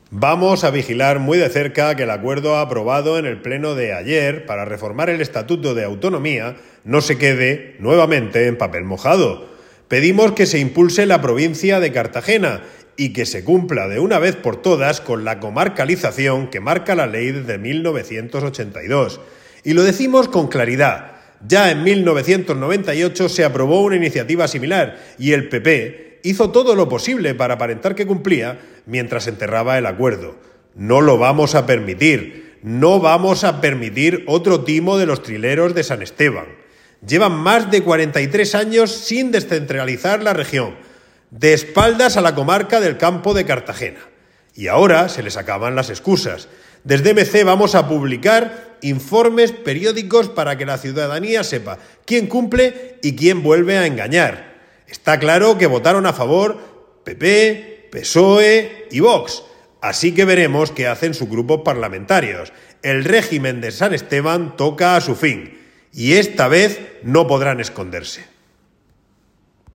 Vamos a vigilar muy de cerca que el acuerdo aprobado en el pleno de ayer para reformar el Estatuto de Autonomía no se quede nuevamente en papel mojado. Pedimos que se impulse la provincia de Cartagena y que se cumpla de una vez por todas con la comarcalización que marca la ley desde 1982. Y lo decimos con claridad. Ya en 1998 se aprobó una iniciativa similar y el PP hizo todo lo posible para aparentar que cumplía mientras enterraba el acuerdo. No lo vamos a permitir. No vamos a permitir otro timo de los trileros de San Esteban. Llevan más de 43 años sin descentralizar la región, de espaldas a la comarca del Campo de Cartagena. Y ahora se les acaban las excusas. Desde MC vamos a publicar informes periódicos para que la ciudadanía sepa quién cumple y quién vuelve a engañar. Está claro que votaron a favor PP, PSOE y Vox. Así que veremos qué hacen sus grupos parlamentarios. El régimen de San Esteban toca a su fin. Y esta vez no podrán esconderse.